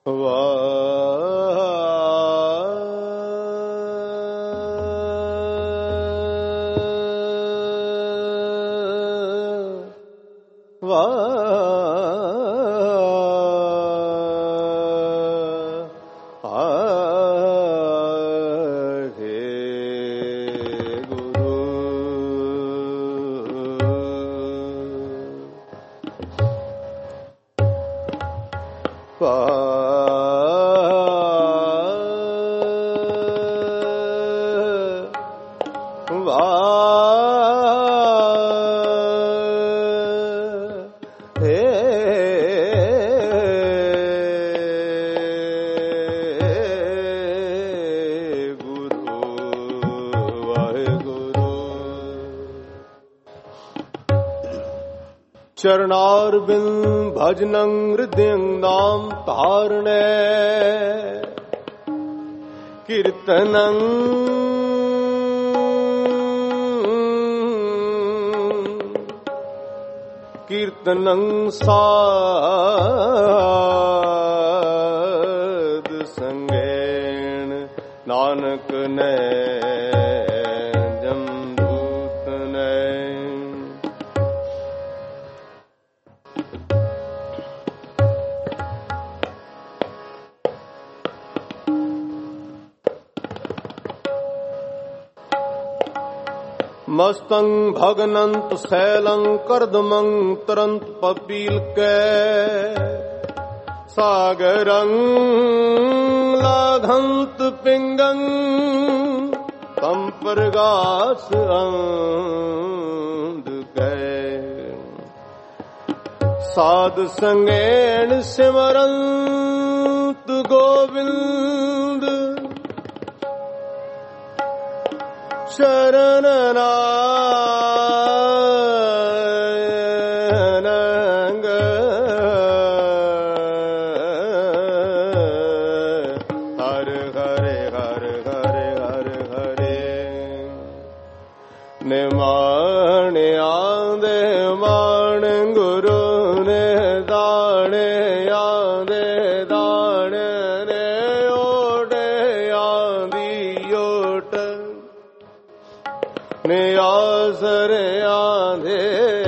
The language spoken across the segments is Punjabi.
चरणारविंद भजनं हृदयं तारणे कीर्तनं साध संगेण नानक ने मस्तंग भगनंत शैलं कर्दमं तरंत पपील के सागरं लाघंत पिंगं तम परगास अंध गए साध संगेण सिमरंत गोविंद शरणनानंग हर हरे हर हरे हर हरे निमाने आंदे मान गुरु ने दाने आंदे दाने ने ओडे आंदी ओट ने आसरे आंधे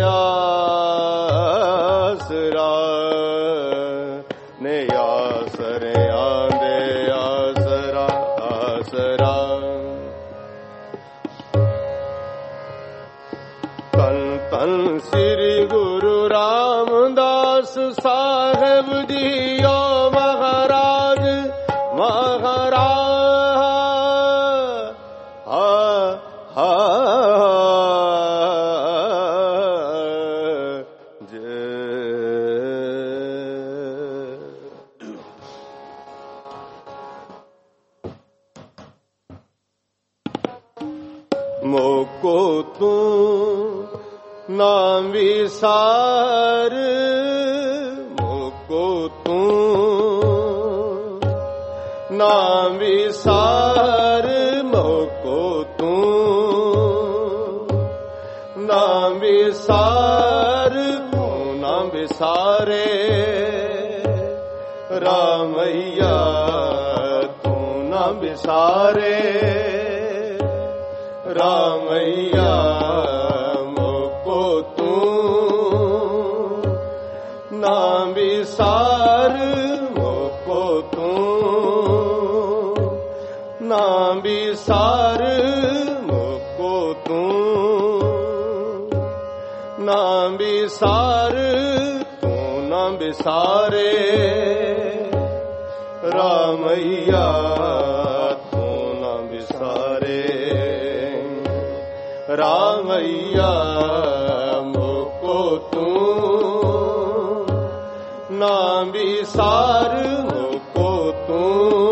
आसरा ने आसरे आंधे आसरा आसरा तन तन श्री गुरु रामदास साहेब जी ओ महाराज महाराज मोको तू नाम विसार मोको तू नाम विसार मोको तू नाम विसार तू नाम विसारे रामैया तू नाम विसारे रामैया मोको तू नाम विसार मोको तू नाम विसार मोको तू नाम विसार तू नाम विसारे रामैया तू नाम विसारे रामैया मोको तू नाम विसार मोको तू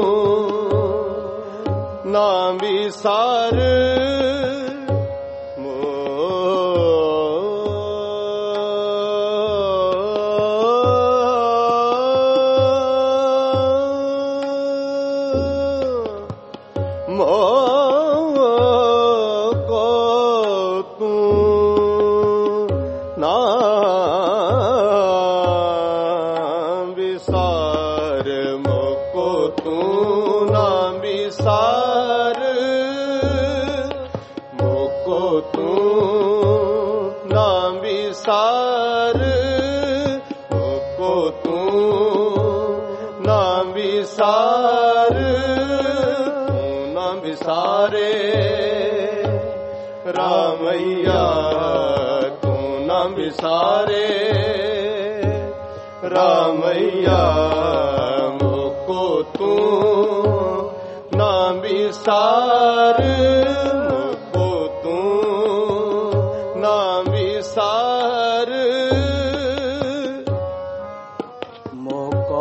नाम विसार नाम विसार मो ਵਿਸਾਰ ਮੁਕੋ ਤੂੰ ਨਾ ਵਿਸਾਰ ਮੁਕੋ ਤੂੰ ਨਾ ਵਿਸਾਰ ਤੂੰ ਨਾ ਵਿਸਾਰੇ ਰਾਮਈਆ ਤੂੰ ਨਾ ਵਿਸਾਰੇ ਰਾਮਈਆ ਮੁਕੋ ਤੂੰ ਨਾ ਵਿਸਾਰ ਮੁਕੋ ਤੂੰ ਨਾ ਵਿਸਾਰ ਮੁਕੋ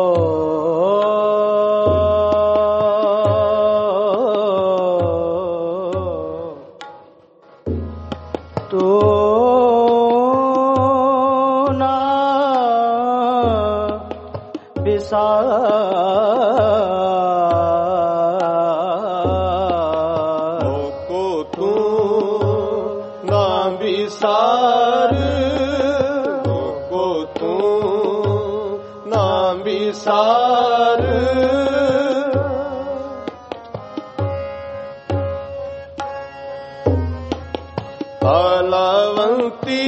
ਮੁਕੋ ਤੂੰ ਨਾ ਵਿਸਾਰ ਮੁਕੋ ਤੂੰ ਨਾ ਵਿਸਾਰ ਹਾਲਾਵੰਤੀ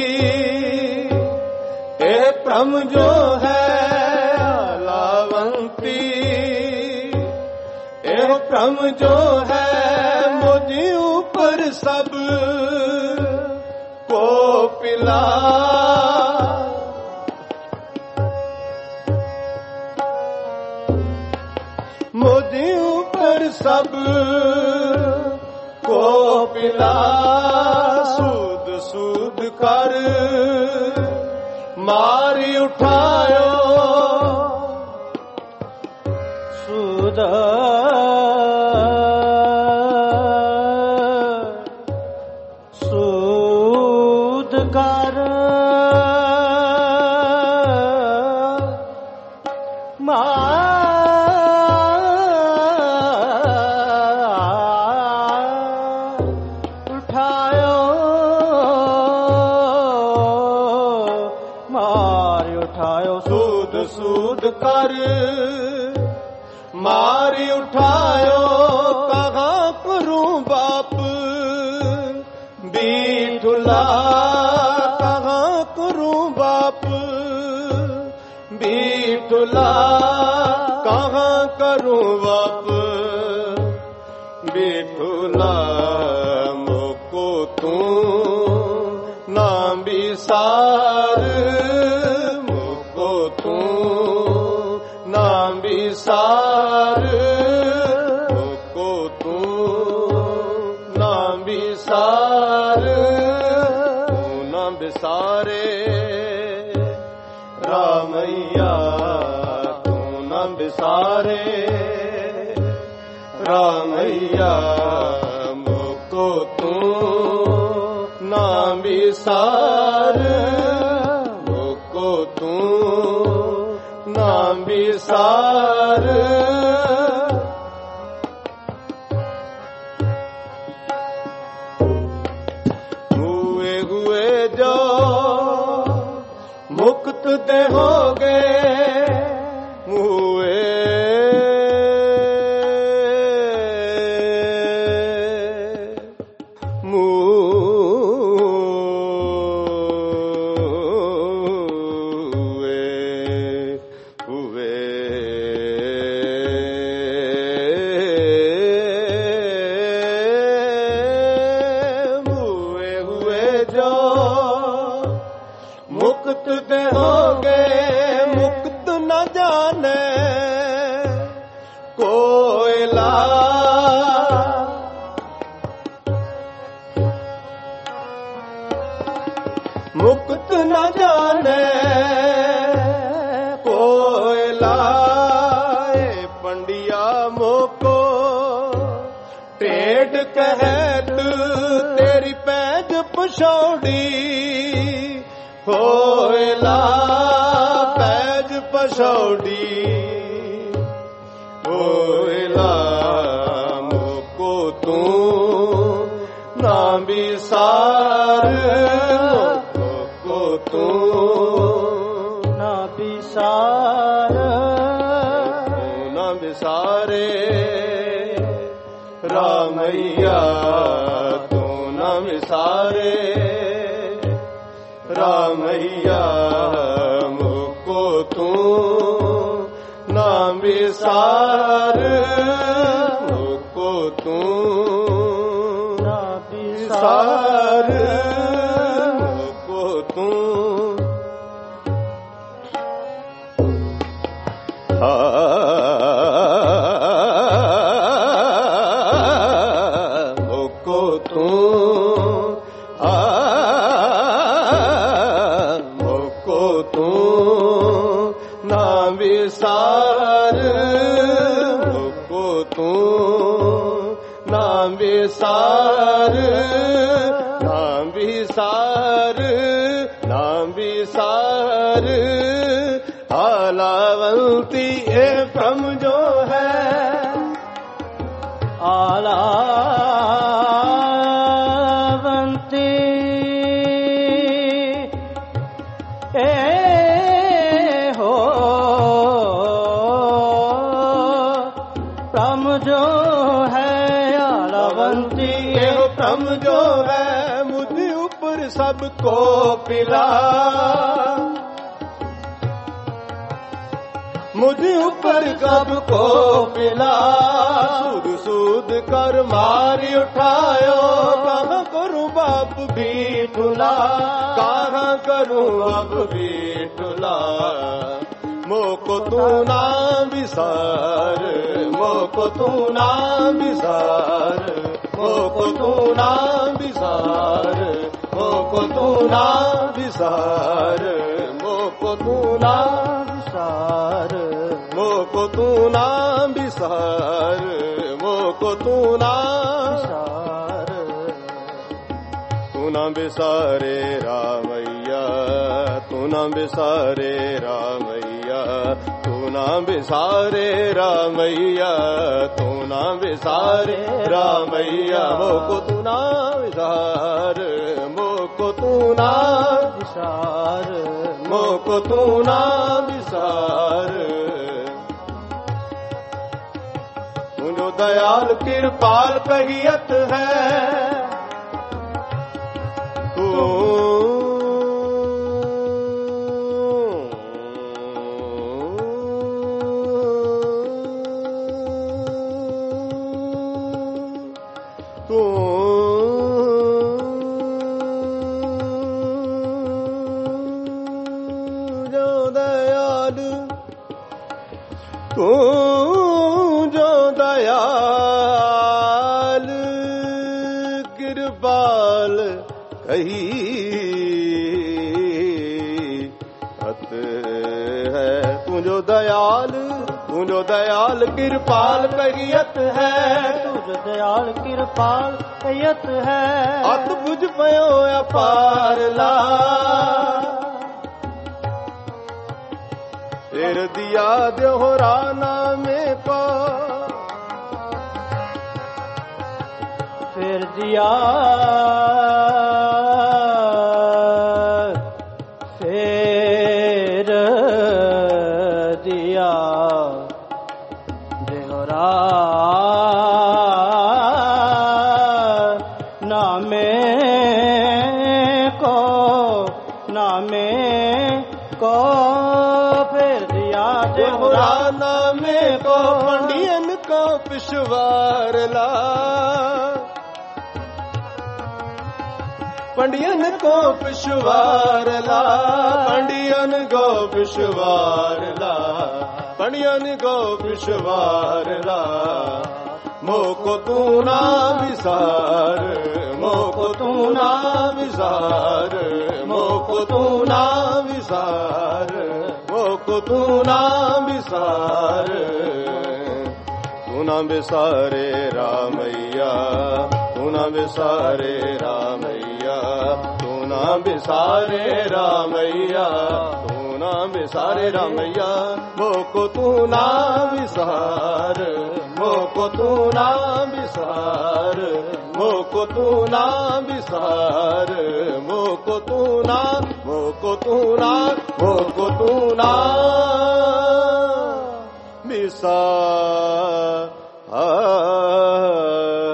ਇਹ ਭ੍ਰਮ ਜੋ ਹੈ ਇਹ ਭ੍ਰਮ ਜੋ ਹੈ ਮੁਝ ਉਪਰ ਸਭ ਕੋ ਪਿਲਾ ਮੁਝ ਉਪਰ ਸਭ ਕੋ ਪਿਲਾ ਸੂਦ ਸੂਦ ਕਰ ਮਾਰੀ ਉਠਾਇਓ ਸੂਦ ਸੂਦ ਕਰ ਉਠਾਇਓ ਮਾਰ ਉਠਾਇਓ ਸੂਦ ਸੂਦ ਕਰ ਮਾਰੀ ਉਠਾਇਓ ਕਹਾਂ ਕਰੂੰ ਬਾਪ ਬੀਠੁਲਾ ਕਹਾਂ ਕਰੂੰ ਬਾਪ ਬੀਠੁਲਾ ਕਹਾਂ ਕਰੂੰ ਬਾਪ ਬੀਠੁਲਾ ਮੁਕੋ ਤੂੰ ਨਾ ਵਿਸਾਰ ਮੁਕੋ ਤੂੰ ਨਾ ਵਿਸਾਰ ਮੁਕੋ ਤੂੰ ਨਾ ਵਿਸਾਰ ਤੂੰ ਨਾ ਵਿਸਾਰੇ ਰਾਮਈਆ ਤੂੰ ਨਾ ਵਿਸਾਰੇ ਰਾਮਈਆ ਮੁਕੋ ਤੂੰ ਨਾ ਵਿਸਾਰ ਮੁਕੋ ਤੂੰ ਨਾ ਵਿਸਾਰ ਹੁਏ ਹੁਏ ਜੋ ਮੁਕਤ ਦੇ ਹੋ ਗਏ ਹੁਏ ਮੁਕਤ ਦੇ ਹੋ ਗਏ ਮੁਕਤ ਨਾ ਜਾਣੇ ਕੋਇਲਾ ਮੁਕਤ ਨਾ ਜਾਣੇ ਕੋਇਲਾ ਏ ਪੰਡਿਆ ਮੋਕੋ ਢੇਡ ਕਹਿਤ ਤੇਰੀ ਪੈਜ ਪਛੌੜੀ ਹੋਇਲਾ ਪੈਜ ਪਛੌੜੀ ਹੋਇਲਾ ਮੁਕੋ ਤੂੰ ਨਾ ਵਿਸਾਰ ਮੁਕੋ ਤੂੰ ਨਾ ਵਿਸਾਰ ਨਾ ਵਿਸਾਰੇ रामैया तू न विसारे रामैया मुझको तू न विसार मुझको तू न विसार मुझको तू मुझको तू मुझको तू ना विसार मुझको तू ना विसार ना विसार ना विसार आलावंती ये ब्रह्म जो है आलावंती ए हो ब्रह्म जो है आलावंती ये ब्रह्म जो है मुझ ऊपर सबको पिला मुझ ऊपर सबको पिला सूद सूद कर मारी उठायो कहाँ करूं बाप भी ठुला कहाँ करूं अब भी ठुला मोको तू ना विसार मोको तू ना विसार मोको तू ना विसार मोको तू ना विसार मोको तू ना विसार मोको तू ना विसार मोको तू ना विसार तू ना विसारे रामैया तू ना विसारे रामैया तू ना विसारे रामैया तू ना विसारे रामैया मोको तू ना विसार मोको तू ना विसार मोको तू ना विसार मुझो दयाल कृपाल कहियत है तू जो दयाल तू जो दयाल कृपाल कही अत है तू जो दयाल कृपाल कहियत है तू जो दयाल कृपाल कहियत है अत बुझ पयो अपार ला फिर दिया दोहरा नामे को फिर दिया फिर दिया देहरा नामे को फिर दिया देहरा नामे को पंडियन को पिछवार ला पंडियन को पिछवार ला पंडियन को पिछवार ला पंडियन को पिछवार ला मोको तू ना विसार मोको तू ना विसार मोको तू ना विसार मोको तू ना विसार तू ना विसारे रामैया तू ना विसारे रामैया तू ना विसारे रामैया तू ना विसारे रामैया मोको तू ना विसार मोको तू ना विसार मोको तू ना विसार मोको तू ना मोको तू ना मोको तू ना विसार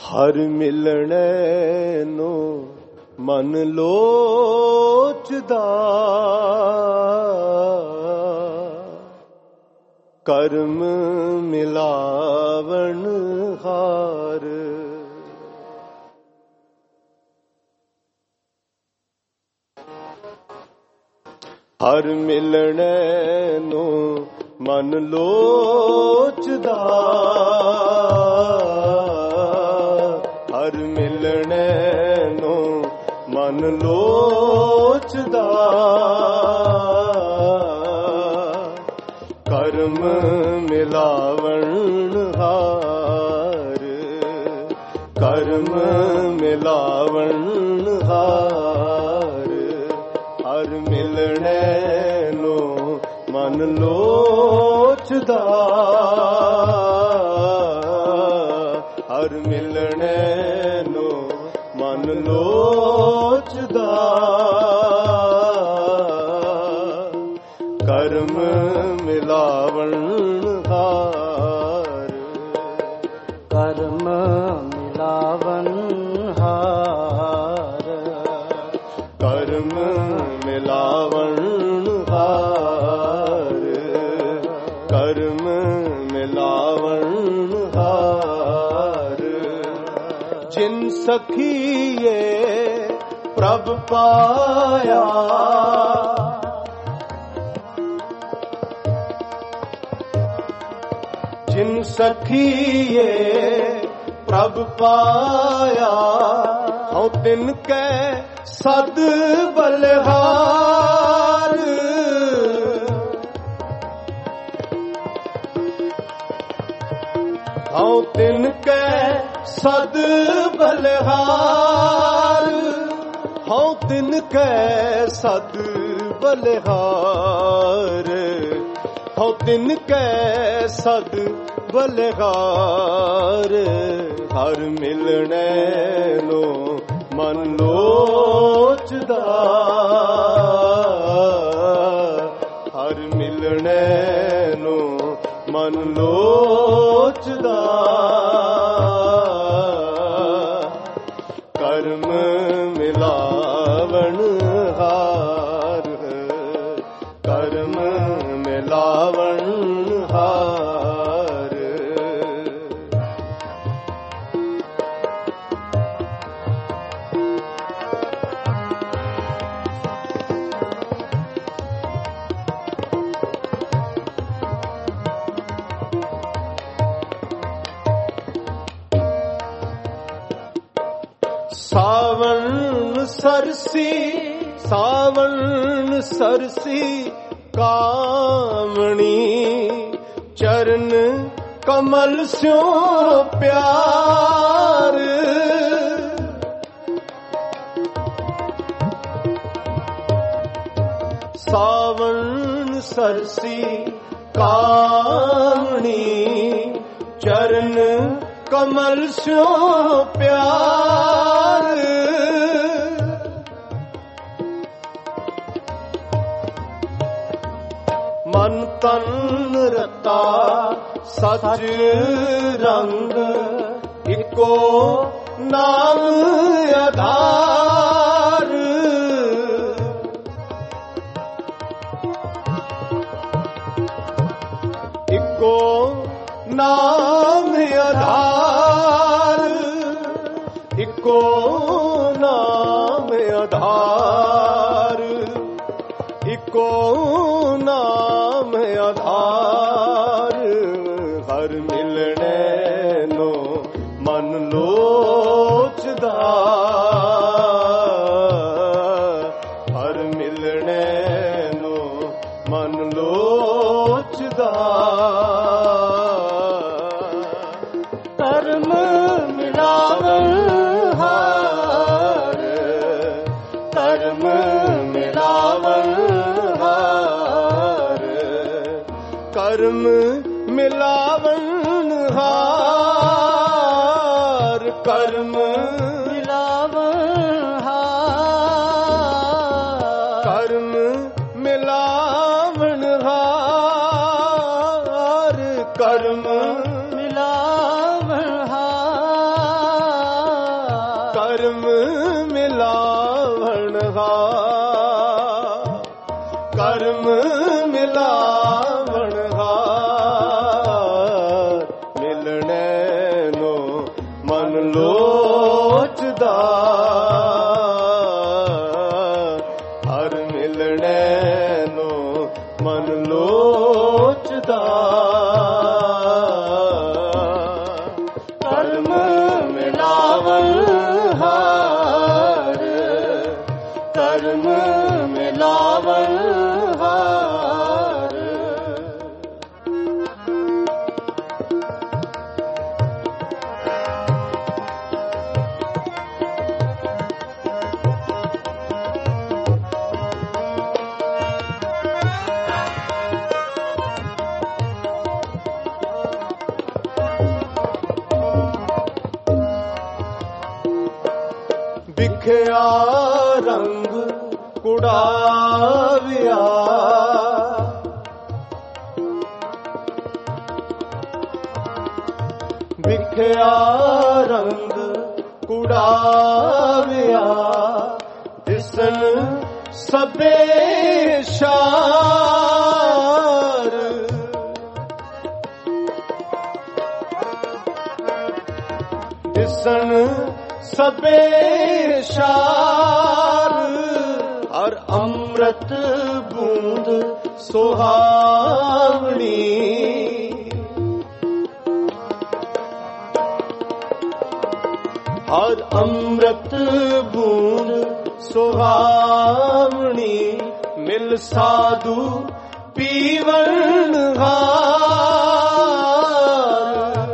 ਹਰ ਮਿਲਣੇ ਨੂੰ ਮਨ ਲੋਚਦਾ, ਕਰਮ ਮਿਲਾਵਣ ਹਾਰ। ਹਰ ਮਿਲਣੇ ਨੂੰ ਮਨ ਲੋਚਦਾ, ਹਰ ਮਿਲਣੇ ਨੂੰ ਮਨ ਲੋਚਦਾ, ਕਰਮ ਮਿਲਾਵਣ ਹਾਰ, ਕਰਮ ਮਿਲਾਵਣ ਹਾਰ। ਹਰ ਮਿਲਣੇ ਨੂੰ ਮਨ ਲੋਚਦਾ, ਹਰ ਮਿਲਣੇ ਨੂੰ ਮਨ ਲੋਚਦਾ, ਕਰਮ ਮਿਲਾਵਣ ਹਾਰ, ਕਰਮ ਮਿਲਾਵਣ ਹਾਰ, ਕਰਮ ਮਿਲਾਵਣ ਹਾਰ, ਕਰਮ ਮਿਲਾਵਣ ਹਾਰ। ਜਿਨ ਸਖੀਏ ਪ੍ਰਭ ਪਾਇਆ, ਜਿਨ ਸਖੀਏ ਪ੍ਰਭ ਪਾਇਆ, ਹਉ ਤਿਨ ਕੈ ਸਦ ਬਲਿਹਾਰ। ਹਉ ਤਿਨ ਕੈ ਸਦ ਬਲਿਹਾਰ, ਹਉ ਤਿਨ ਕੈ ਸਦ ਬਲਿਹਾਰ, ਹਉ ਤਿਨ ਕੈ ਸਦ ਬਲਿਹਾਰ। ਹਰ ਮਿਲਣੇ ਨੂੰ ਮਨ ਲੋਚਦਾ, ਹਰ ਮਿਲਣੇ ਨੂੰ ਮਨ ਲੋਚਦਾ, ਕਰਮ ਮਿਲਾਵਣ ਹਾਰ, ਕਰਮ ਮਿਲਾਵਣ ਹਾਰ। ਸਾਵਣ ਸਰਸੀ, ਸਾਵਣ ਸਰਸੀ ਕਾਮਣੀ, ਚਰਨ ਕਮਲ ਸਿਉ ਪਿਆਰ। ਸਾਵਣ ਸਰਸੀ ਕਾਮਣੀ, ਚਰਨ ਕਮਲ ਸਿਉ ਪਿਆਰ। ਮਨ ਤਨ ਰਤਾ ਸਚ ਰੰਗ, ਇੱਕੋ ਨਾਮ ਆਧਾਰ। ਇੱਕੋ ਨਾਮ ਆਧਾਰ, ਇੱਕੋ ਨਾਮ ਆਧਾਰ, ਇੱਕੋ ਨਾਮ ਆਧਾਰ। ਹਰ ਮਿਲਣੇ ਨੂੰ ਮਨ ਲੋਚਦਾ, ਹਰ ਮਿਲਣੇ ਨੂੰ ਮਨ ਲੋਚਦਾ, ਕਰਮ ਮਿਲਾਵਣ ਹਾਰ, ਕਰਮ ਮਿਲਾਵਣ ਹਾਰ, ਕਰਮ ਮਿਲਾਵਣ ਹਾਰ, ਕਰਮ ਮਿਲਾਵਣ ਹਾਰ, ਕਰਮ ਮਿਲਾਵਣ ਹਾਰ, ਕਰਮ ਮਿਲਾਵਣ ਹਾਰ। ਕਰਮ ਮਿਲਾਵਣ ਹਾਰ, ਕਰਮ ਮਿਲਾਵਣ ਹਾਰ, ਮਿਲਣੇ ਨੂੰ ਮਨ ਲੋਚਦਾ, ਹਰ ਮਿਲਣੇ ਨੂੰ ਮਨ ਲੋਚਦਾ। ਕਰਮ ਮਿਲਾਵਣ ਹਾਰ, ਕਰਮ ਮਿਲਾਵਣ ਹਾਰ। ਵਿਖਿਆ ਰੰਗ ਕੁੜਾਵਿਆ, ਵਿਖਿਆ ਰੰਗ ਕੁੜਾਵਿਆ, ਦਿਸਣ ਸਭੇ ਸ਼ਾਰ, ਦਿਸਣ ਸਭੇ ਸ਼ਾਰ, ਹਰ ਅੰਮ੍ਰਿਤ ਬੂੰਦ ਸੁਹਾਵਣੀ, ਹਰ ਅੰਮ੍ਰਿਤ ਬੂੰਦ ਸੁਹਾਵਣੀ, ਮਿਲ ਸਾਧੂ ਪੀਵਣ ਹਾਰ,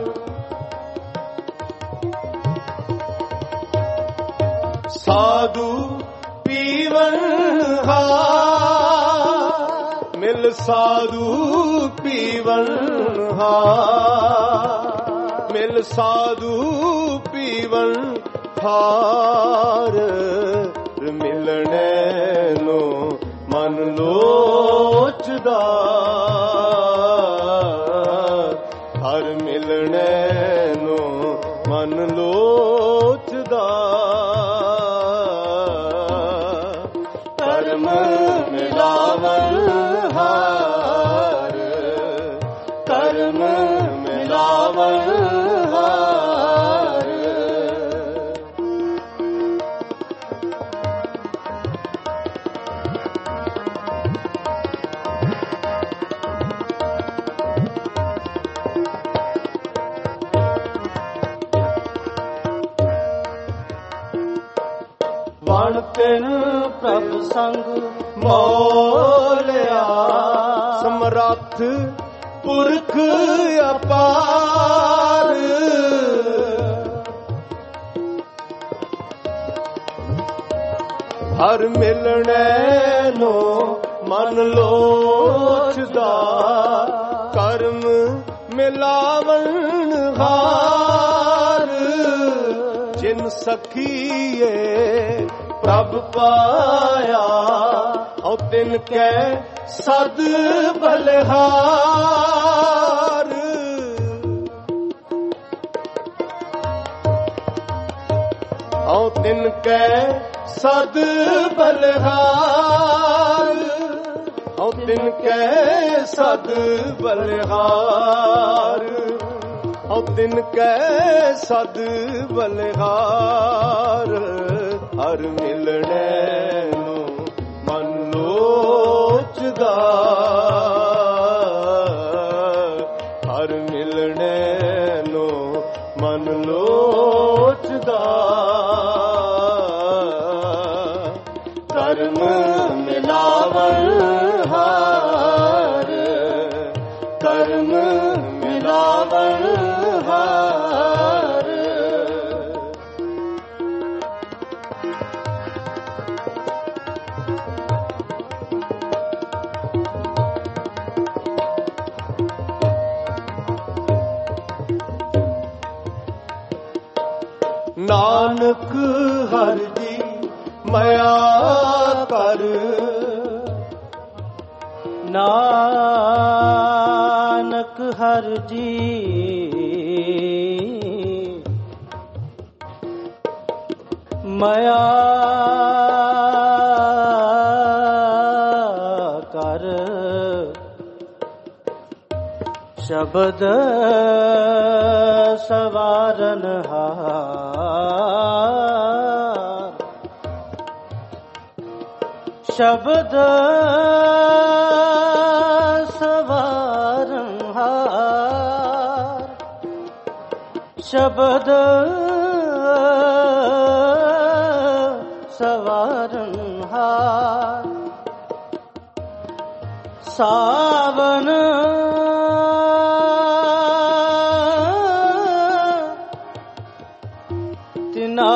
ਸਾਧੂ ਪੀਵਣ ਹਾਰ, ਮਿਲ ਸਾਧੂ ਪੀਵਣ ਹਾਰ, ਮਿਲ ਸਾਧੂ ਪੀਵਣ ਹਾਰ, ਮਿਲਣੇ ਨੂੰ ਮਨ ਲੋਚਦਾ, ਹਰ ਮਿਲਣੇ ਨੂੰ ਮਨ ਲੋਚਦਾ। ਕਰਮ ਮਿਲਾਵਣ ਹਾਰ, ਕਰਮ ਮਿਲਾਵਣ ਹਾਰ। ਵਣ ਤਿਨ ਪ੍ਰਭ ਸੰਗ ਮੋਲਿਆ, ਸਮਰੱਥ ਪੁਰਖ ਅਪਾਰ, ਹਰ ਮਿਲਣੇ ਨੂੰ ਮਨ ਲੋਚਦਾ, ਕਰਮ ਮਿਲਾਵਣ ਹਾਰ, ਜਿਨ ਸਖੀਏ ਪ੍ਰਭ ਪਾਇਆ, ਔ ਤਿਨ ਕੈ ਸਦ ਬਲਿਹਾਰ, ਔ ਤਿਨ ਕੈ ਸਦ ਬਲਿਹਾਰ, ਔ ਤਿਨ ਕੈ ਸਦ ਬਲਿਹਾਰ, ਔ ਤਿਨ ਕੈ ਸਦ ਬਲਿਹਾਰ, ਹਰ ਮਿਲਣੇ ਨੂੰ ਮਨ ਲੋਚਦਾ, ਹਰ ਮਿਲਣੇ ਨੂੰ ਮਨ ਲੋਚਦਾ। ਕਰਮ ਮਿਲਾਵਣ ਹਾਰ, ਕਰਮ ਮਿਲਾਵਣ ਹਾਰ। ਨਾਨਕ ਹਰਿ ਜੀ ਮਾਇਆ ਕਰ, ਨਾਨਕ ਹਰਿ ਜੀ ਮਾਇਆ ਕਰ ਸ਼ਬਦ ਸਵਾਰਨ ਹਾਰ ਸ਼ਬਦ ਸਵਾਰਨ ਹਾਰ ਸ਼ਬਦ ਸਵਾਰਨ ਹਾਰ ਸਾਵਨ ਤਿਨਾ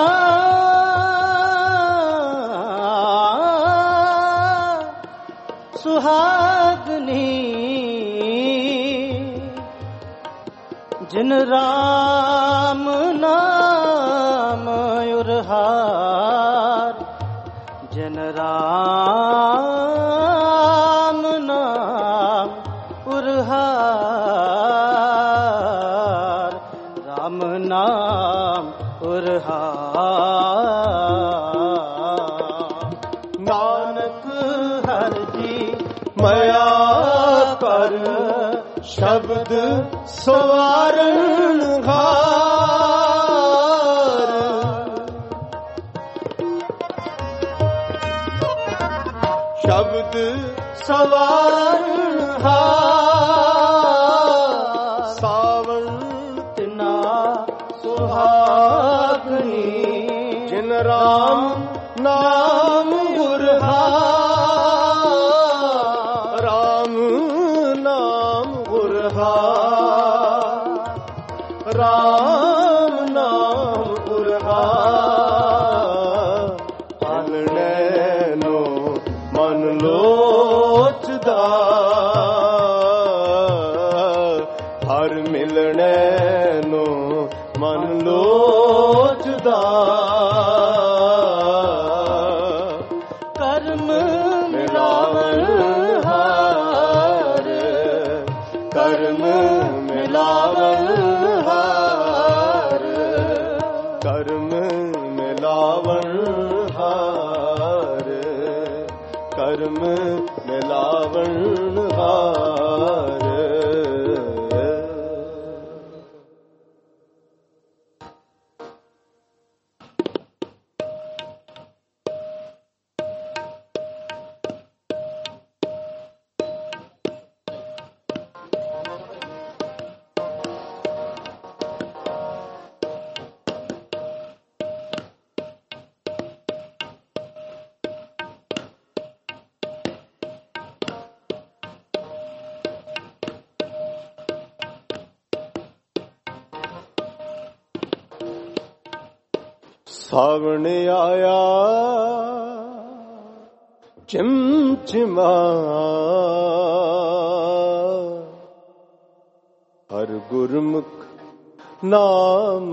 ਸੁਹਾਗਨੀ ਜਿਨ ਰਾਮ ਨਾਮ ਉਰਹਾਰ ਜਿਨ ਰਾਮ ਨਾਮ ਉਰਹਾਰ ਰਾਮ ਨਾਮ ਉਰਹਾਰ ਨਾਨਕ ਹਰਿ ਜੀ ਮਾਇਆ ਕਰ ਸ਼ਬਦ ਸਵਾਰਨ ਹਾਰ ਸ਼ਬਦ ਸਵਾਰਨ ਹਾਰ ਸਾਵਣ ਤਿਨਾ ਸੁਹਾਗਣੀ ਜਿਨ ਰਾਮ ਨਾਮ ਗੁਰਹਾਰ ਰਾਮ ਨਾਮ ਗੁਰਹਾਰ ਰਾਮ ਨਾਮ ਗੁਰਹਾਰ ਪਾਲਣੈ ਨੋ ਮਨ ਲੋਚਦਾ ਹਰ ਮਿਲਣੈ ਨੋ ਮਨ ਲੋਚਦਾ ਕਰਮ ਮਿਲਾਵਨ ਹਾਰ ਕਰਮ ਮਿਲਾਵਨ ਹਾਰ ਕਰਮ ਮਿਲਾਵਨ ਹਾਰ ਕਰਮ ਮਿਲਾਵਨ ਹਾਰ ਸਾਵਣ ਆਇਆ ਚਮਚਮਾ ਹਰ ਗੁਰਮੁਖ ਨਾਮ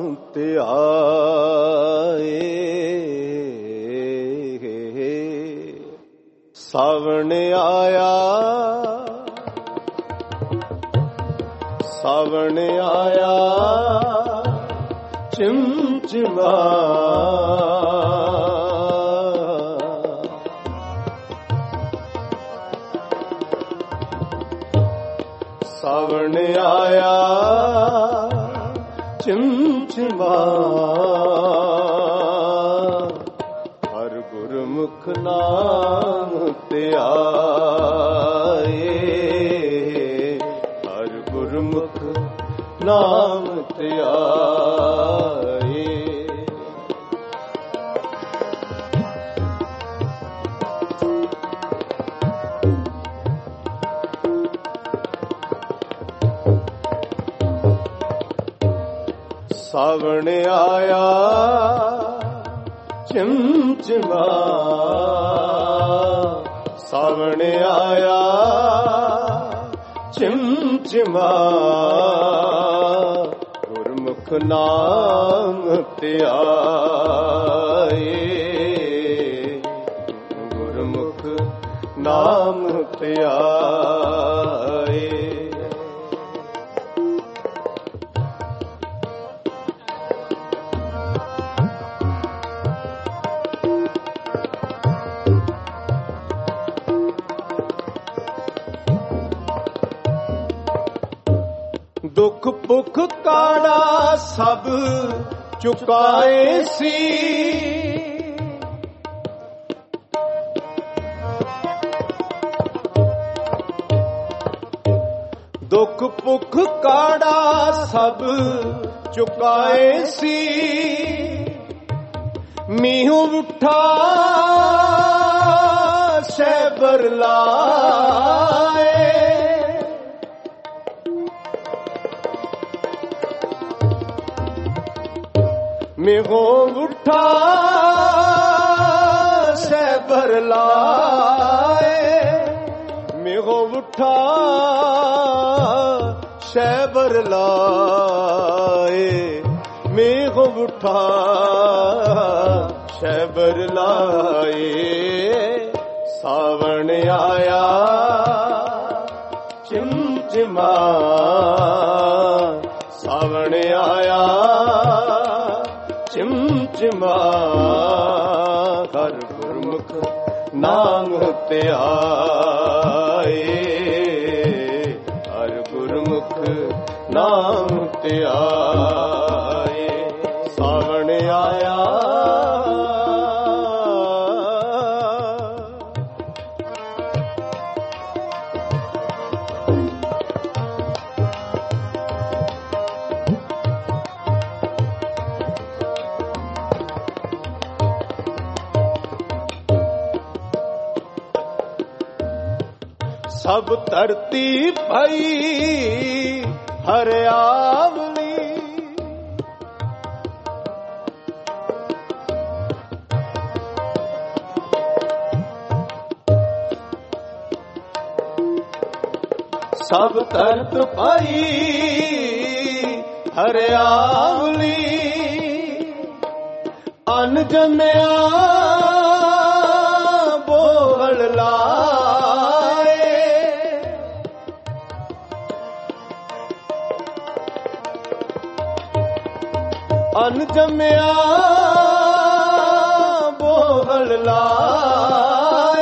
ਧਿਆਏ ਸਾਵਣ ਆਇਆ ਸਾਵਣ ਆਇਆ ਚਮਚਮਾ ਸਾਵਣ ਆਇਆ ਚਮਚਮਾ ਹਰ ਗੁਰਮੁਖ ਨਾਮ ਧਿਆਏ ਹਰ ਗੁਰਮੁਖ ਨਾਮ ਧਿਆਏ ਸਾਵਣ ਆਇਆ ਚਮਚਮਾ ਸਾਵਣ ਆਇਆ ਚਮਚਮਾ ਗੁਰਮੁਖ ਨਾਮ ਧਿਆਏ ਗੁਰਮੁਖ ਨਾਮ ਧਿਆਏ ਦੁੱਖ ਭੁੱਖ ਕਾੜਾ ਸਭ ਚੁਕਾਏ ਸੀ। ਦੁੱਖ ਭੁੱਖ ਕਾੜਾ ਸਭ ਚੁਕਾਏ ਸੀ। ਮੀਂਹ ਉੱਠਾ ਸ਼ੈਬਰ ਲਾਏ। ਮੀਂਹੋਂ ਉੱਠਾ ਸ਼ੈਬਰ ਲਾਏ। ਮੀਂਹੋਂ ਉੱਠਾ ਸ਼ੈਬਰ ਲਾਏ। ਮੀਂਹੋਂ ਉੱਠਾ ਸ਼ੈਬਰ ਲਾਏ। ਸਾਵਣ ਆਇਆ ਚਿਮਚਿਮਾ। ਸਾਵਣ ਆਇਆ ਚਿਮਚਿਮਾ। ਹਰ ਗੁਰਮੁਖ ਨਾਮ ਧਿਆਏ। ਹਰ ਗੁਰਮੁਖ ਨਾਮ ਧਿਆਏ। ਸਾਵਣ ਆਇਆ ਸਭ ਧਰਤੀ ਭਈ ਹਰਿਆਵਲੀ। ਸਭ ਧਰਤ ਭਈ ਹਰਿਆਵਲੀ। ਅਨ ਜੰਮਿਆ ਬੋਹਲ ਲਾਏ। ਅਨ ਜੰਮਿਆ ਬੋਹਲ ਲਾਏ।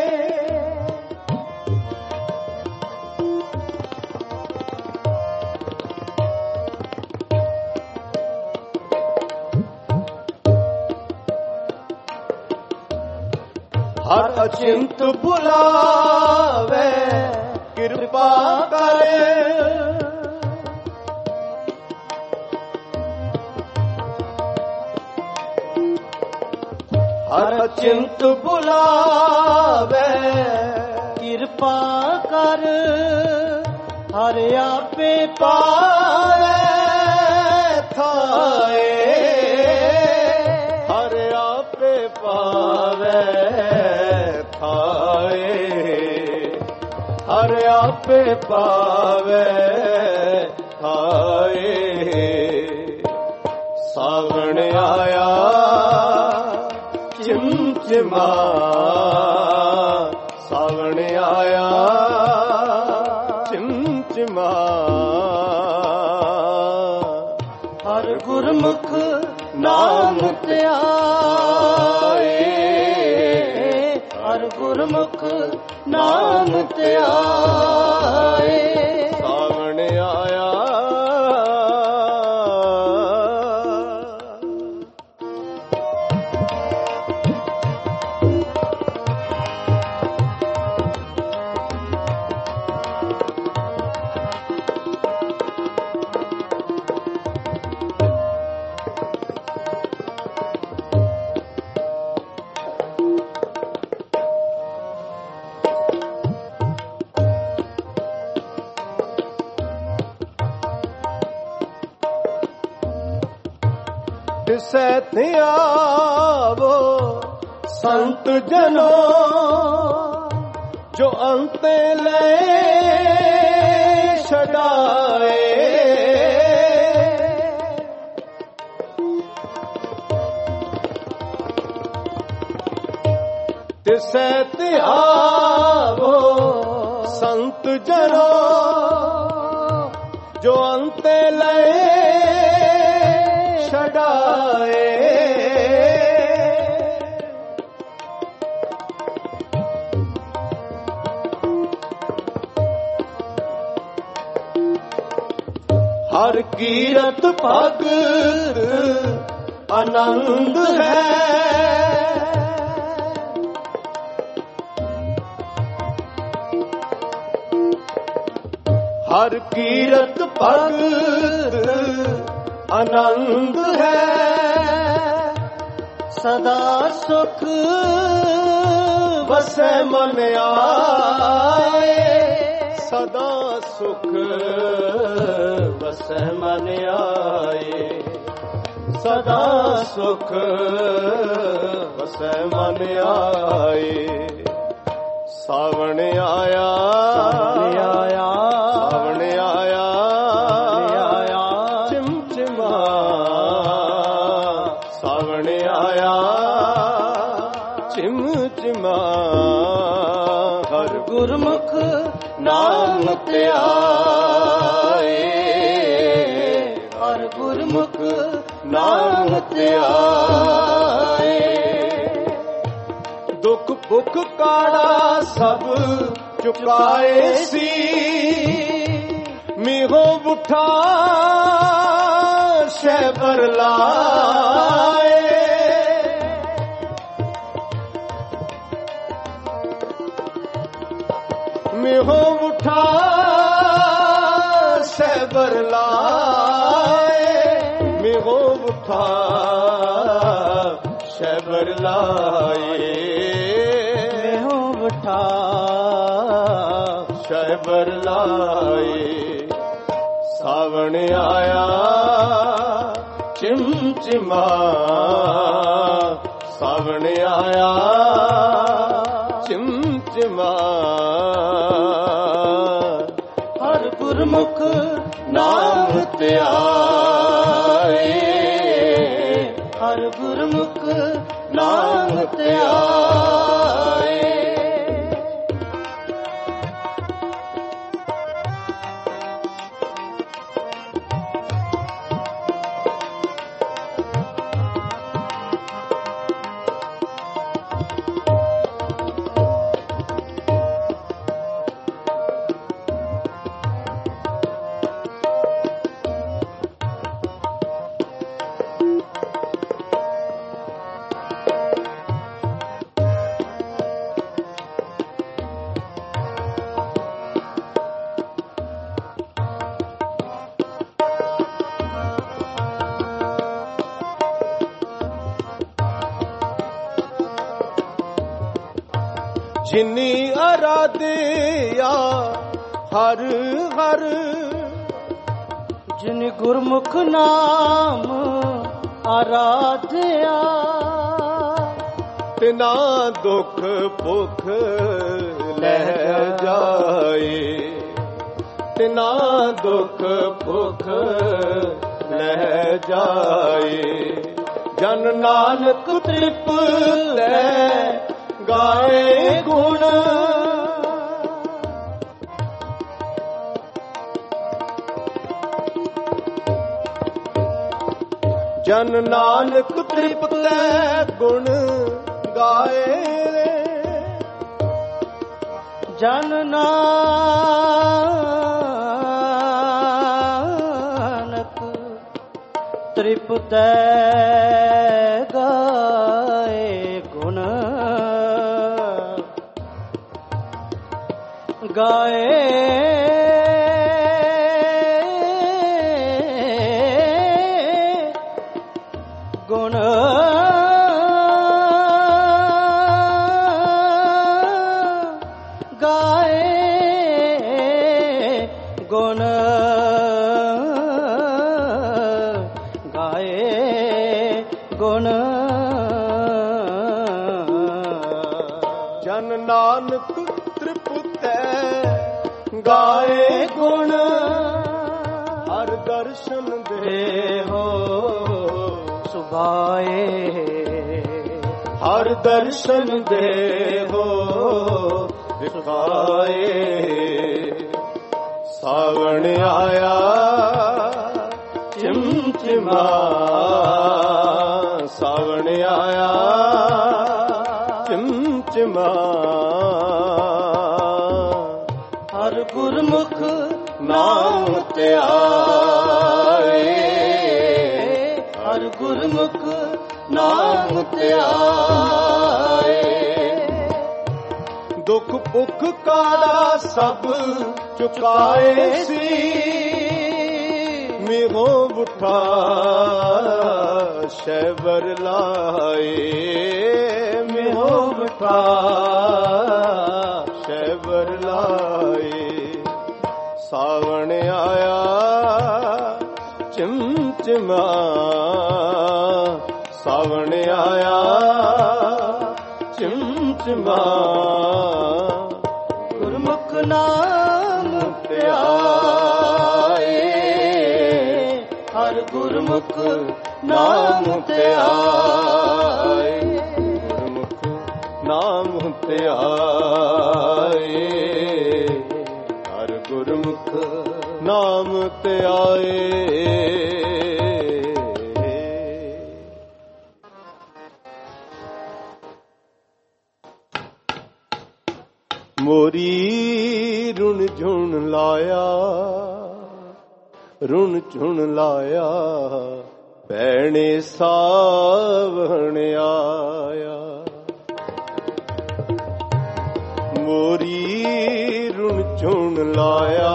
ਹਰ ਅਚਿੰਤ ਬੁਲਾਵੇ ਕਿਰਪਾ ਕਰੇ। ਹਰ ਅਚਿੰਤ ਬੁਲਾਵੇ ਕਿਰਪਾ ਕਰ। ਹਰ ਆਪੇ ਪਾਵੇ ਥਾਏ। ਹਰ ਆਪੇ ਪਾਵੇ ਥਾਏ। ਹਰ ਆਪੇ ਪਾਵੇ ਥਾਏ। ਸਾਵਣ ਆਇਆ ਚਿਮਚਿਮਾ। ਸਾਵਣ ਆਇਆ ਚਿਮਚਿਮਾ। ਹਰ ਗੁਰਮੁਖ ਨਾਮ ਧਿਆਏ। ਹਰ ਗੁਰਮੁਖ ਨਾਮ ਧਿਆਏ। ਸਾਵਣ ਆਇਆ ਤਿਸੈ ਧਿਆਵੋ ਸੰਤ ਜਨੋ। ਜੋ ਅੰਤੇ ਲੈ ਛਡਾਏ। ਤਿਸੈ ਧਿਆਵੋ ਸੰਤ ਜਨੋ। ਜੋ ਅੰਤੇ ਲੈ ਛਡਾਏ। ਹਰ ਕੀਰਤ ਭਗਤ ਆਨੰਦ ਹੈ। ਹਰ ਕੀਰਤ ਭਗਤ ਆਨੰਦ ਹੈ। ਸਦਾ ਸੁਖ ਵਸੈ ਮਨ ਆਏ, ਸਦਾ ਸੁਖ ਵਸੈ ਮਨ ਆਏ, ਸਦਾ ਸੁਖ ਵਸੈ ਮਨ ਆਏ। ਸਾਵਣ ਆਇਆ, ਸਾਵਣ ਆਇਆ, ਸਾਵਣ ਆਇਆ, ਚਿਮਚਿਮਾ ਸਾਵਣ ਆਇਆ, ਚਿਮਚਿਮਾ ਹਰ ਗੁਰਮੁਖ ਨਾਮ ਧਿਆਏ, ਹਰ ਗੁਰਮੁਖ ਨਾਮ ਧਿਆਏ। ਦੁੱਖ ਭੁੱਖ ਕਾੜਾ ਸਭ ਚੁਕਾਏ ਸੀ, ਮੀਹੋ ਬੁਠਾ ਸ਼ੈਬਰ ਲਾਏ। ਮੀਹੋ ਬੁਠਾ ਸ਼ੈਬਰ ਲਾਏ, ਮੀਹੋ ਬੁਠਾ ਸ਼ੈਬਰ ਲਾਏ, ਮੀਹੋ ਬੁਠਾ ਸ਼ੈਬਰ ਲਾਏ। ਸਾਵਣ ਆਇਆ, ਚਿਮਚਿਮਾ ਸਾਵਣ ਆਇਆ, ਚਿਮਚਿਮਾ ਹਰ ਗੁਰਮੁਖ ਨਾਮ ਧਿਆਏ, ਹਰ ਗੁਰਮੁਖ ਨਾਮ ਧਿਆਏ। ਜਿਨੀ ਅਰਾਧਿਆ ਹਰ ਹਰ, ਜਿਨ ਗੁਰਮੁਖ ਨਾਮ ਆਰਾਧਿਆ, ਤਿਨਾ ਦੁਖ ਭੁਖ ਲਹਿ ਜਾਏ, ਤਿਨਾ ਦੁਖ ਭੁਖ ਲਹਿ ਜਾਏ। ਜਨ ਨਾਨਕ ਤ੍ਰਿਪ ਲੈ ਗਾਏ ਗੁਣ, ਜਨ ਨਾਨਕ ਤ੍ਰਿਪਤੈ ਗੁਣ ਗਾਏ, ਜਨ ਨਾਨਕ ਤ੍ਰਿਪਤੈ ਗਾਏ ਗੁਣ ਗਾਏ। ਗੁਣ ਗਾਏ, ਗੁਣ ਗਾਏ, ਗੁਣ ਜਨ ਨਾਨਕ ਤ੍ਰਿਪਤੈ ਗਾਏ ਗੁਣ, ਹਰ ਦਰਸ਼ਨ ਦੇਹੋ ਸੁਭਾਏ, ਹਰ ਦਰਸ਼ਨ ਦੇਹੋ ਦਿਖਾਏ। ਸਾਵਣ ਆਇਆ, ਚਿਮਚਿਮਾ ਸਾਵਣ ਆਇਆ, ਚਿਮਚਿਮਾ ਹਰ ਗੁਰਮੁਖ ਨਾਮ ਧਿਆਏ, ਗੁਰਮੁਖ ਨਾਮ ਧਿਆਏ। ਦੁੱਖ ਭੁੱਖ ਕਾੜਾ ਸਭ ਚੁਕਾਏ ਸੀ, ਮਿਹੋ ਬੁਠਾ ਸ਼ੈਵਰ ਲਾਏ। ਮਿਹੋ ਬੁਠਾ ਸ਼ੈਵਰ ਲਾਏ। ਸਾਵਣ ਆਇਆ ਚਮਚਮਾ, ਸਾਵਣ ਆਇਆ ਚਮਚਮਾ, ਗੁਰਮੁਖ ਨਾਮ ਧਿਆਏ। ਹਰ ਗੁਰਮੁਖ ਨਾਮ ਧਿਆਏ। ਗੁਰਮੁਖ ਨਾਮ ਧਿਆਏ। ਹਰ ਗੁਰਮੁਖ ਨਾਮ ਧਿਆਏ। ਮੋਰੀ ਰੁਣ ਝੁਣ ਲਾਇਆ, ਰੁਣ ਝੁਣ ਲਾਇਆ, ਭੈਣੇ ਸਾਵਣ ਆਇਆ। ਮੋਰੀ ਰੁਣ ਝੁਣ ਲਾਇਆ,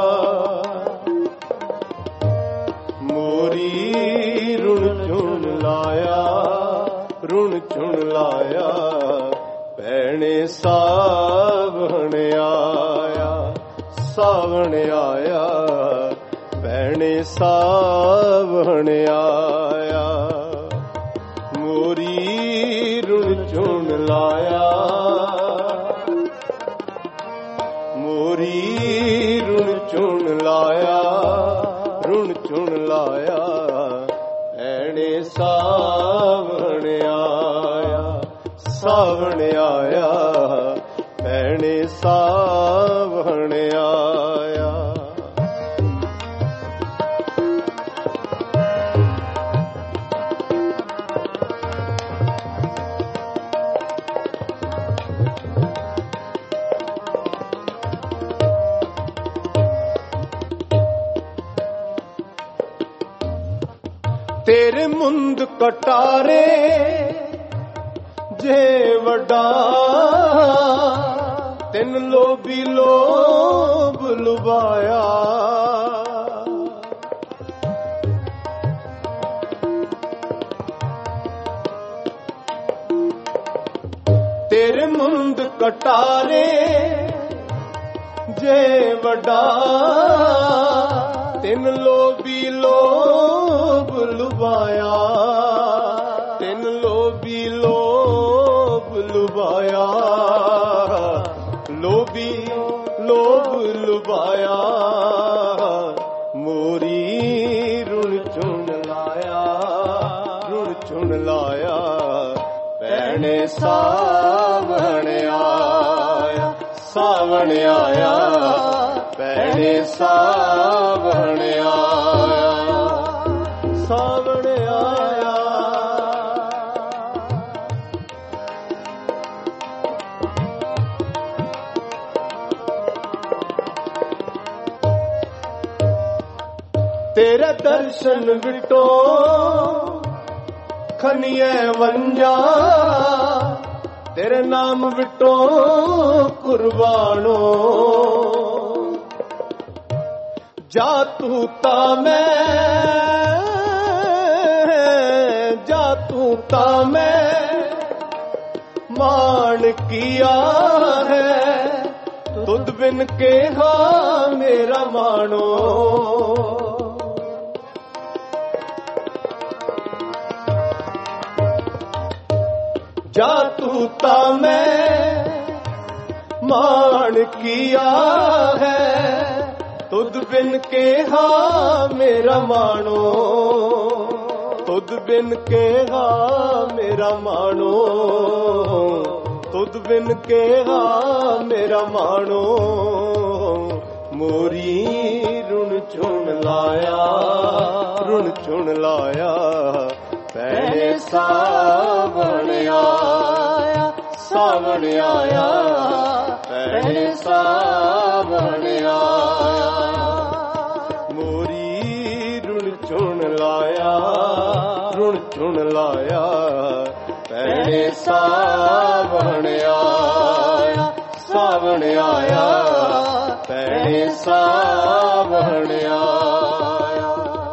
ਮੋਰੀ ਰੁਣ ਝੁਣ ਲਾਇਆ, ਰੁਣ ਝੁਣ ਲਾਇਆ, ਭੈਣੇ ਸਾਵਣ ਆਇਆ। ਸਾਵਣ ਆਇਆ, ਭੈਣੇ ਸਾਵਣ ਆਇਆ। ਮੋਰੀ ਰੁਣ ਝੁਣ ਲਾਇਆ, ਮੋਰੀ ਰੁਣ ਝੁਣ ਲਾਇਆ, ਰੁਣ ਝੁਣ ਲਾਇਆ, ਭੈਣੇ ਸਾਵਣ ਆਇਆ। ਸਾਵਣ ਆਇਆ, ਭੈਣੇ ਸਾਵਣ ਆਇਆ। ਤੇਰੇ ਮੁੰਦ ਕਟਾਰੇ ਜੇ ਵੱਡਾ, ਤਿੰਨ ਲੋਭੀ ਲੋਭ ਲੁਭਾਇਆ। ਤੇਰੇ ਮੁੰਦ ਕਟਾਰੇ ਜੇ ਵੱਡਾ, ਤਿੰਨ ਲੋਭੀ ਲੋਭ ਲੁਭਾਇਆ। ਤਿੰਨ ਲੋਭੀ ਲੋਭ ਲੁਭਾਇਆ, ਲੋਭੀ ਲੋਭ ਲੁਭਾਇਆ। ਮੋਰੀ ਰੁਣ ਝੁਣ ਲਾਇਆ, ਰੁਣ ਝੁਣ ਲਾਇਆ, ਭੈਣੇ ਸਾਵਣ ਆਇਆ। ਸਾਵਣ ਆਇਆ, ਭੈਣੇ ਸਾਵਣ ਆਇਆ। ਸਾਵਣ ਆਇਆ। ਤੇਰੇ ਦਰਸ਼ਨ ਵਿਟੋ ਖਨੀਏ ਵੰਜਾ, ਤੇਰੇ ਨਾਮ ਵਿਟੋ ਕੁਰਬਾਨੋ। ਜਾ ਤੂੰ ਤਾਂ ਮੈਂ, ਜਾ ਤੂੰ ਤਾਂ ਮੈਂ ਮਾਣ ਕੀਆ ਹੈ। ਤੁਧ ਬਿਨ ਕੇਹਾ ਮੇਰਾ ਮਾਣੋ। ਜਾ ਤੂੰ ਤਾਂ ਮੈਂ ਮਾਣ ਕੀਆ ਹੈ। ਤੁਧ ਬਿਨ ਕੇਹਾ ਮੇਰਾ ਮਾਣੋ। ਤੁਧ ਬਿਨ ਕੇਹਾ ਮੇਰਾ ਮਾਣੋ। ਤੁਧ ਬਿਨ ਕੇਹਾ ਮੇਰਾ ਮਾਣੋ। ਮੋਰੀ ਰੁਣ ਝੁਣ ਲਾਇਆ, ਰੁਣ ਝੁਣ ਲਾਇਆ, ਭੈਣੇ ਸਾਵਣ ਆਇਆ। ਸਾਵਣ ਆਇਆ, ਭੈਣੇ ਸਾਵਣ ਆਇਆ। ਮੋਰੀ ਰੁਣ ਝੁਣ ਲਾਇਆ, ਰੁਣ ਚੁਣ ਲਾਇਆ, ਭੈਣੇ ਸਾਵਣ ਆਇਆ, ਸਾਵਣ ਆਇਆ, ਭੈਣੇ ਸਾਵਣ ਆਇਆ।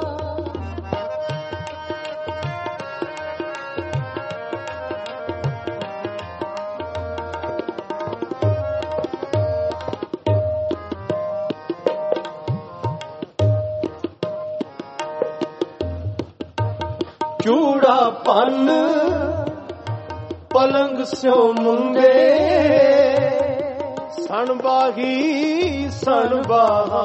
ਚੂੜਾ ਪੰਨ ਪਲੰਗ ਸਿਓ ਮੁੰਡੇ, ਸਣ ਬਾਹੀ ਸਣ ਬਾਹਾ,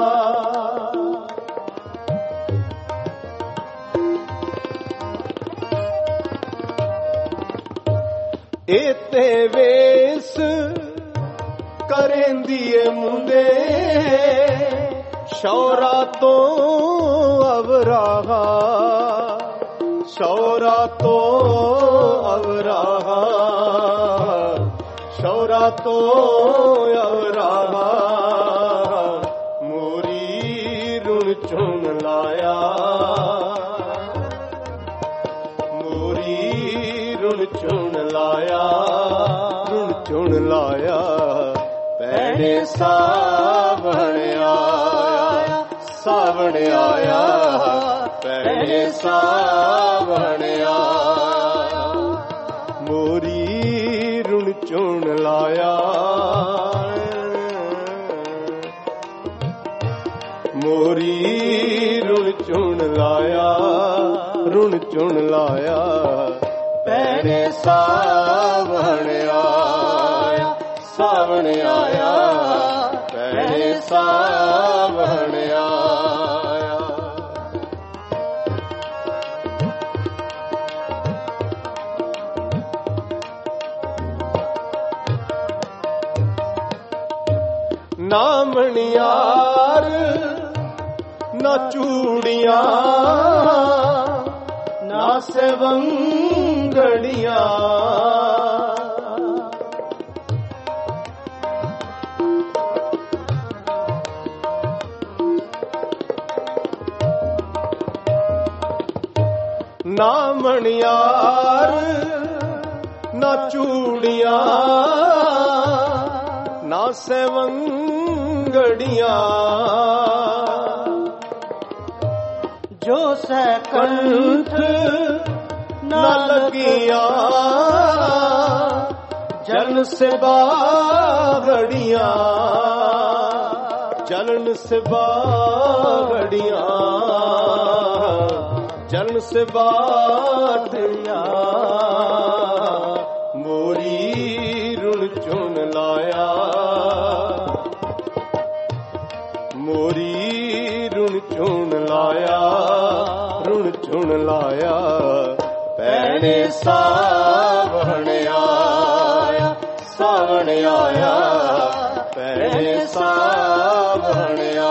ਇਹ ਤੇ ਵੇਸ ਕਰੇਂਦੀਏ ਮੁੰਡੇ, ਸ਼ੌਰਾ ਤੋਂ ਅਵਰਾਹਾ, ਸ਼ੌਰਾ ਤੋਂ ਅਵਰਾਹਾ, ਸ਼ੌਰਾ ਤੋਂ ਅਵਰਾਹਾ, ਮੋਰੀ ਰੁਣ ਚੁਣ ਲਾਇਆ, ਮੋਰੀ ਰੁਣ ਚੁਣ ਲਾਇਆ, ਰੁਣ ਚੁਣ ਲਾਇਆ, ਭੈਣੇ ਸਾਵਣ ਆਇਆ, ਸਾਵਣ ਆਇਆ, ਭੈਣੇ ਸਾਵਣ ਆਇਆ, ਮੋਰੀ ਰੁਣ ਚੁਣ ਲਾਇਆ, ਮੋਰੀ ਰੁਣ ਚੁਣ ਲਾਇਆ, ਰੁਣ ਚੁਣ ਲਾਇਆ, ਭੈਣੇ ਸਾਵਣ ਆਇਆ, ਸਾਵਣ ਆਇਆ, ਭੈਣੇ ਸਾਵਣ ਆਇਆ। ਨਾ ਮਣਿਆਰ ਨਾ ਚੂੜੀਆਂ ਨਾ ਸਵੰਗੜੀਆਂ, ਨਾ ਮਣਿਆਰ ਨਾ ਚੂੜੀਆਂ ਨਾ ਸਵੰਗੜੀਆਂ, ਜੋ ਸੈਕੰਠ ਨਾ ਲੱਗੀਆਂ, ਜਨ ਸੇ ਬਾਗੜੀਆਂ, ਜਨ ਸੇ ਬਾਗੜੀਆਂ, ਜਨ ਸੇ ਬਾਗੜੀਆਂ, ਮੋਰੀ ਰੁਣ ਚੁਣ ਲਾਇਆ, ਮੋਰੀ ਰੁਣ ਚੁਣ ਲਾਇਆ, ਰੁਣ ਚੁਣ ਲਾਇਆ, ਭੈਣੇ ਸਾਵਣ ਆਇਆ, ਸਾਵਣ ਆਇਆ, ਭੈਣੇ ਸਾਵਣ ਆਇਆ।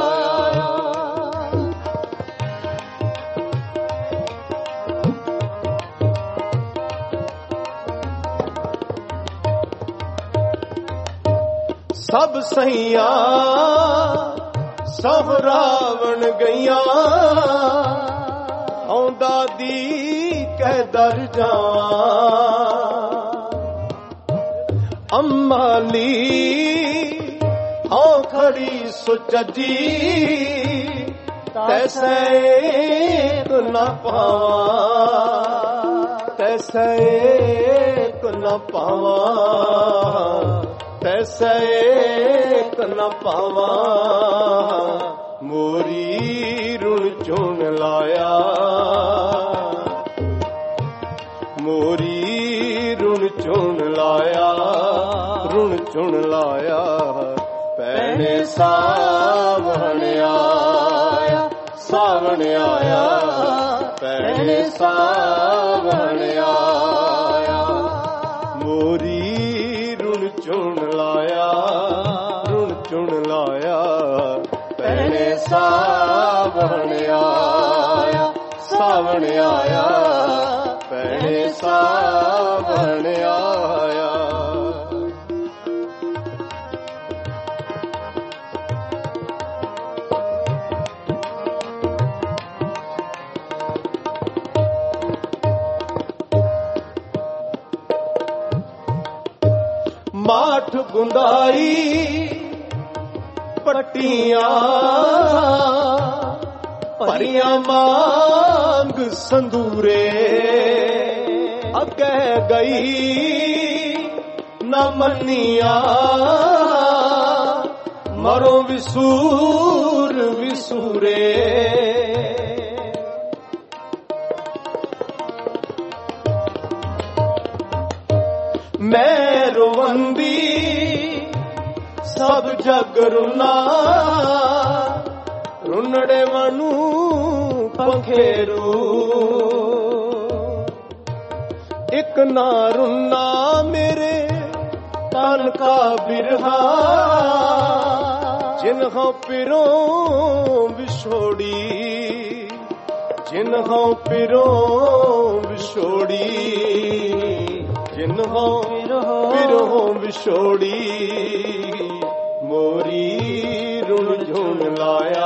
ਸਭ ਸਈਆਂ ਸਭ ਰਾਵਣ ਗਈਆਂ, ਆਉਂਦਾ ਦੀ ਕਹਿ ਦਰ ਜਾਵਾਂ, ਅੰਮਾਲੀ ਹਉ ਖੜੀ ਸੁਚਜੀ, ਤੈਸੇ ਨਾ ਪਾਵਾਂ, ਤੈਸੇ ਨਾ ਪਾਵਾਂ, ਤੈਸੇ ਨਾ ਪਾਵਾਂ, ਮੋਰੀ ਰੁਣ ਚੁਣ ਲਾਇਆ, ਮੋਰੀ ਰੁਣ ਚੁਣ ਲਾਇਆ, ਰੁਣ ਚੁਣ ਲਾਇਆ, ਭੈਣੇ ਸਾਵਣ ਆਇਆ, ਸਾਵਣ ਆਇਆ, ਭੈਣੇ ਸਾਵਣ ਆਇਆ, ਮੋਰੀ ਰੁਣ ਚੁਣ ਲਾਇਆ, ਰੁਣ ਚੁਣ ਲਾਇਆ, ਭੈਣੇ ਸਾਵਣ ਆਇਆ, ਸਾਵਣ ਆਇਆ, ਭੈਣੇ ਸਾਵਣ ਆਇਆ। 60 ਗੁੰਦਾਈ ਪੱਟੀਆਂ ਭਰੀਆਂ ਮੰਗ ਸੰਦੂਰੇ ਅੱਗੇ ਗਈ ਨਾ ਮੰਨੀਆਂ ਮਰੋ ਵਿਸੂਰ ਵਿਸੂਰੇ ਮੈਂ ਰੋਵੰਦੀ ਸਭ ਜਗ ਰੁਨਾ ਰੁਨੜੇ ਮਨੂ ਪੰਖੇਰੂ ਇੱਕ ਨਾ ਰੁਨਾ ਮੇਰੇ ਤਨ ਕਾ ਬਿਰਹਾ ਜਿਨ੍ਹਾਂ ਪਿਰੋਂ ਵਿਛੋੜੀ ਜਿਨ੍ਹਾਂ ਪਿਰੋਂ ਵਿਛੋੜੀ ਜਿਨ੍ਹਾਂ ਪਿਰੋਂ ਵਿਛੋੜੀ ਮੋਰੀ ਰੁਣ ਝੁਣ ਲਾਇਆ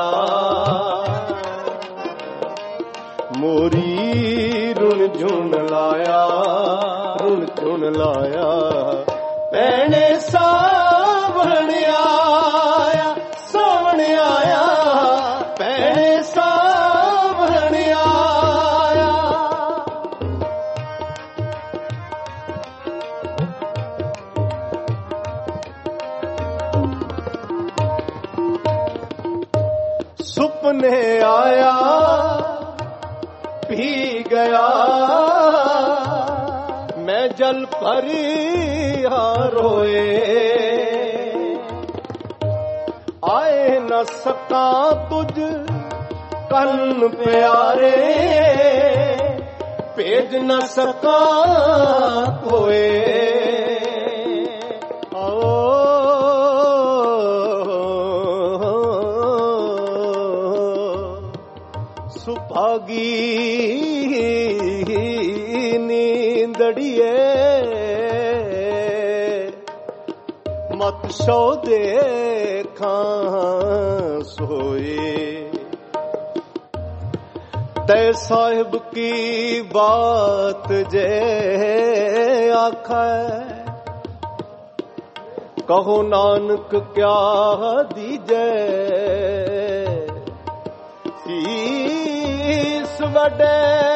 ਮੋਰੀ ਰੁਣ ਝੁਣ ਲਾਇਆ ਰੁਣ ਝੁਣ ਲਾਇਆ ਭੈਣੇ ਸਾਵਣ ਆਇਆ ਸਾਵਣ ਆਇਆ ਭੈਣੇ ਸਾਵਣ ਆਇਆ ਸੁਪਨੇ ਆਇਆ ਪੀ ਗਿਆ ਮੈਂ ਜਲ ਭਰਿਆ ਰੋਏ ਆਏ न ਸਕਾਂ ਤੁਝ ਕੰਨ ਪਿਆਰੇ ਭੇਜ न ਸਕਾਂ ਕੋਏ ਸੁਭਾਗੀ ਨੀਂਦੜੀਏ ਮਤ ਸੋ ਦੇਖਾਂ ਸੋਏ ਤੈ ਸਾਹਿਬ ਕੀ ਬਾਤ ਜੇ ਆਖੈ ਕਹੋ ਨਾਨਕ ਕਿਆ ਦੀਜੈ ਸੀਸ ਵਡੇ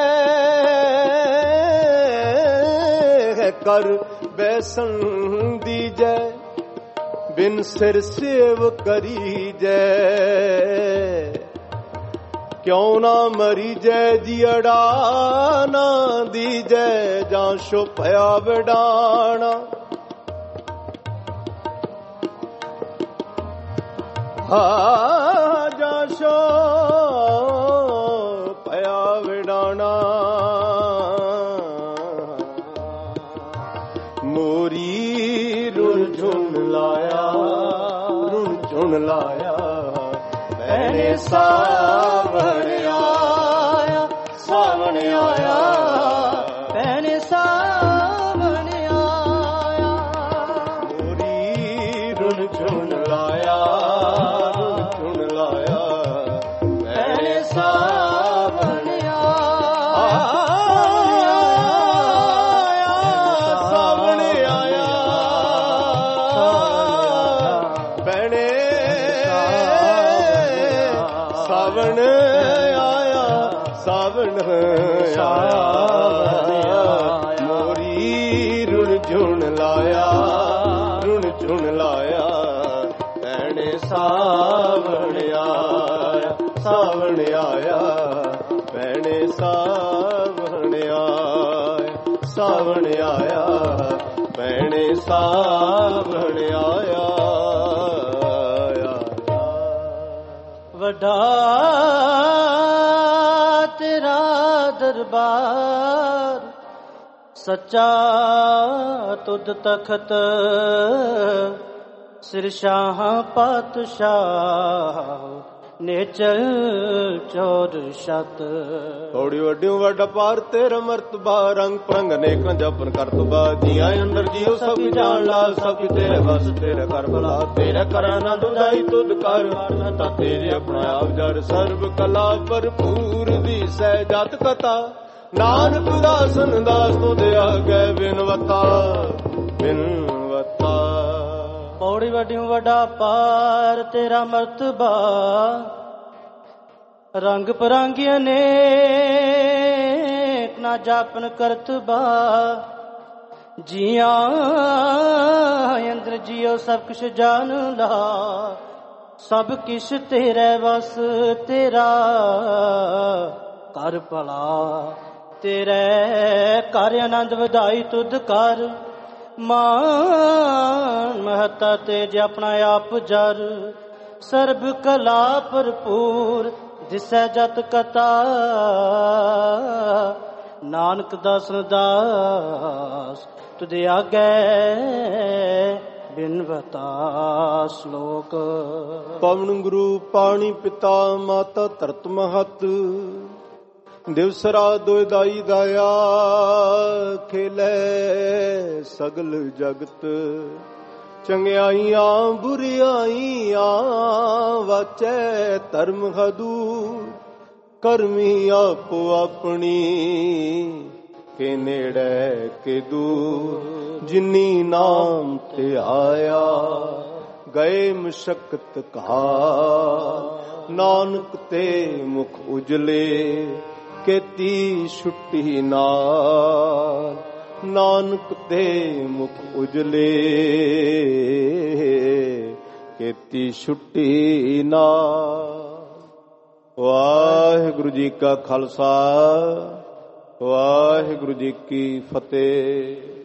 ਕਰ ਬੈਸਣ ਦੀਜੈ ਬਿਨ ਸਿਰ ਸੇਵ ਕਰੀਜੈ ਕਿਉਂ ਨਾ ਮਰੀਜੈ ਜੀੜਾ ਨਾ ਦੀਜੈ ਜਾਂ ਛੁਪਿਆ ਵਡਾਣਾ ਜਾਂ ਛੁਪਿਆ ਵਡਾਣਾ ਮੋਰੀ ਰੁਣ ਝੁਣ ਲਾਇਆ ਰੁਣ ਝੁਣ ਲਾਇਆ ਭੈਣੇ ਸਾਵਣ ਆਇਆ ਸਾਵਣ ਆਇਆ ਭੈਣੇ ਸਾਵਣ ਆਇਆ ਮੋਰੀ ਰੁਣ ਝੁਣ ਲਾਇਆ ਰੁਣ ਝੁਣ ਲਾਇਆ ਭੈਣੇ ਸਾਵਣ ਸਾਵਣ ਆਇਆ ਸਾਵਣ ਆਇਆ ਮੋਰੀ ਰੁਣ ਝੁਣ ਲਾਇਆ ਰੁਣ ਝੁਣ ਲਾਇਆ ਭੈਣੇ ਸਾਵਣ ਆਇਆ ਸਾਵਣ ਆਇਆ ਭੈਣੇ ਸਾਵਣ ਆਇਆ ਸਾਵਣ ਆਇਆ ਭੈਣੇ ਸਾਵਣ ਆਇਆ ਵੱਡਾ ਤੇਰਾ ਦਰਬਾਰ ਸੱਚਾ ਤੁਧ ਤਖਤ ਸਿਰ ਸ਼ਾਹ ਪਾਤਸ਼ਾਹ ਨੇਚਲ ਚੌਰ ਸ਼ਤ ਥੋੜੀ ਵੱਡਿਓ ਵੱਡਾ ਪਾਰ ਤੇਰਾ ਮਰਤਬਾ ਰੰਗ ਪ੍ਰੰਗ ਅਨੇਕਾਂ ਜਪਨ ਕਰਤਬਾ ਜੀਆਂ ਅੰਦਰ ਜੀਉ ਸਭ ਜਾਣ ਲਾ ਸਭ ਤੇਰੇ ਬਸ ਤੇਰੇ ਕਰ ਬਲਾ ਤੇਰੇ ਕਰਾਂ ਨਾ ਦੁਦਾਈ ਤੁਧ ਕਰ ਤਾਂ ਤੇਰੇ ਆਪਣਾ ਆਪ ਜਰ ਸਰਬ ਕਲਾ ਭਰਪੂਰ ਦੀ ਸਹਿ ਜਤ ਕਥਾ ਨਾਨਕ ਦਾਸਨ ਦਾਸ ਤੁਧ ਆਗੇ ਬਿਨਵਤਾ ਬਿਨਵਤਾ ਪੌੜੀ ਵੱਡਿਓ ਵੱਡਾ ਪਾਰ ਤੇਰਾ ਮਰਤਬਾ, ਰੰਗ ਪਰਾਂਗੀਆਂ ਨੇ ਨਾ ਜਾਪਨ ਕਰਤਬਾ, ਜੀਆਂ ਅੰਦਰ ਜਿਉ ਸਭ ਕੁਛ ਜਾਣ ਲਾ, ਸਭ ਕਿਛ ਤੇਰੇ ਵਸ ਤੇਰਾ ਕਰ ਭਲਾ, ਤੇਰੇ ਕਰ ਆਨੰਦ ਵਧਾਈ ਤੁਧ ਕਰ, ਮਾਨ ਮਹਤਾ ਤੇਜ ਆਪਣਾ ਆਪ ਜਰ, ਸਰਬ ਕਲਾ ਭਰਪੂਰ ਦਿਸੈ ਜਤ ਕਤਾ, ਨਾਨਕ ਦਾਸਨ ਦਾਸ ਤੁਧ ਆਗੇ ਬਿਨਵਤਾ। ਸ਼ਲੋਕ। ਪਵਨ ਗੁਰੂ ਪਾਣੀ ਪਿਤਾ ਮਾਤਾ ਧਰਤ ਮਹਤ, ਦਿਵਸ ਰਾਤ ਦੋਇ ਦਾਈ ਦਾਇਆ, ਖੇਲੇ ਸਗਲ ਜਗਤ, ਚੰਗਿਆਈਆਂ ਬੁਰਿਆਈਆਂ ਵਾਚੈ ਧਰਮ ਹਦੂ, ਕਰਮੀ ਆਪੋ ਆਪਣੀ ਕੇ ਨੇੜੇ ਕੇ ਦੂਰ, ਜਿਨੀ ਨਾਮ ਤੇ ਆਇਆ ਗਏ ਮਸ਼ਕਤ ਕਾ, ਨਾਨਕ ਤੇ ਮੁਖ ਉਜਲੇ ਕੀਤੀ ਛੁੱਟੀ ਨਾਲ, ਨਾਨਕ ਤੇ ਮੁਖ ਉਜਲੇ ਕੀਤੀ ਛੁੱਟੀ ਨਾਲ। ਵਾਹਿਗੁਰੂ ਜੀ ਕਾ ਖਾਲਸਾ, ਵਾਹਿਗੁਰੂ ਜੀ ਕੀ ਫਤਿਹ।